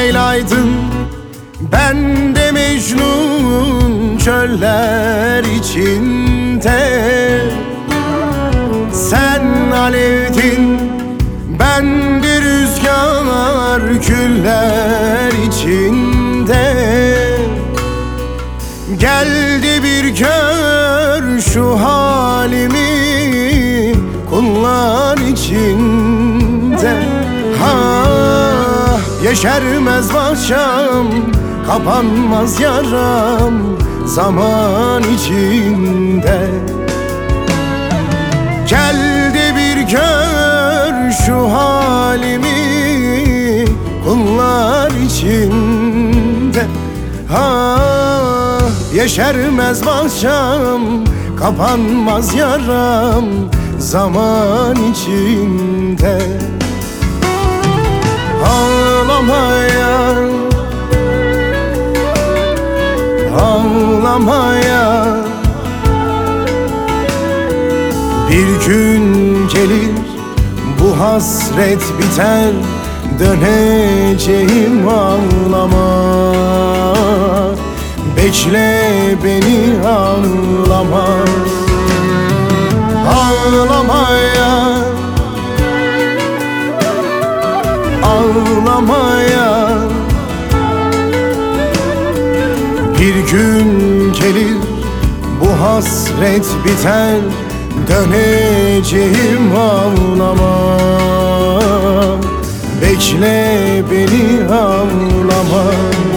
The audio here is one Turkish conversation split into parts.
Leyla'ydın, ben de Mecnun çöller içinde. Sen alevdin, ben de rüzgar küller içinde. Gel de bir gör şu halimi kullar içinde. Yeşermez bahçem, kapanmaz yaram zaman içinde. Gel de bir gör şu halimi kullar içinde. Yeşermez bahçem, kapanmaz yaram zaman içinde. Ağlamaya, ağlamaya, bir gün gelir bu hasret biter, döneceğim ağlama. Bekle beni ağlama. Ağlamaya, ağlamaya, bir gün gelir bu hasret biter, döneceğim ağlama. Bekle beni ağlama.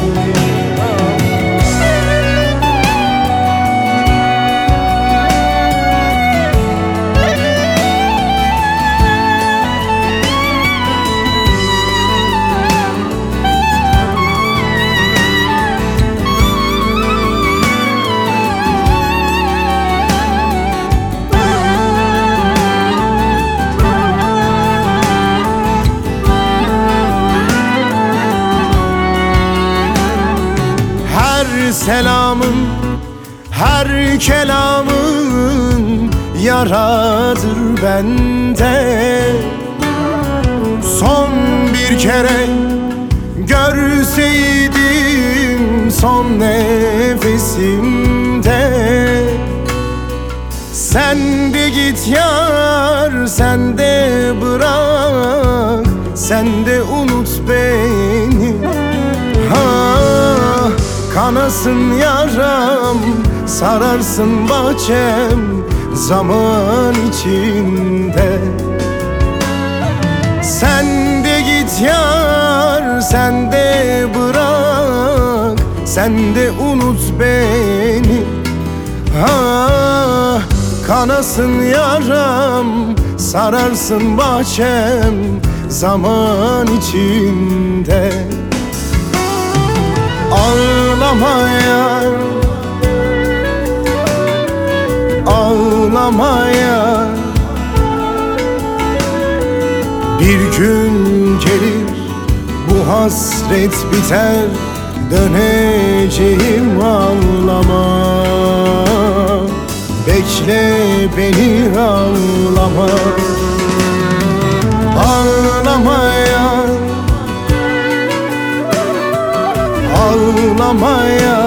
Her selamın, her kelamın yaradır bende. Son bir kere görseydim son nefesimde. Sen de git yar, sen de bırak, sen de unut beni. Kanasın yaram, sararsın bahçem zaman içinde. Sen de git yar, sen de bırak, sen de unut beni. Kanasın yaram, sararsın bahçem zaman içinde. Ağlamaya, ağlamaya, bir gün gelir bu hasret biter, döneceğim ağlama. Bekle beni ağlama. Ağlamaya, ağlamaya,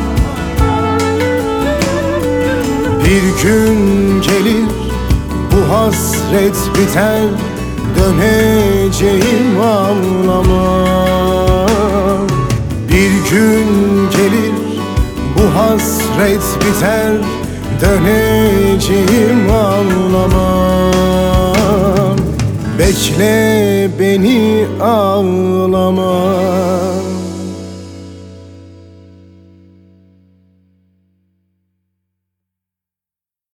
bir gün gelir bu hasret biter, döneceğim ağlama. Bir gün gelir bu hasret biter, döneceğim ağlama. Bekle beni ağlama.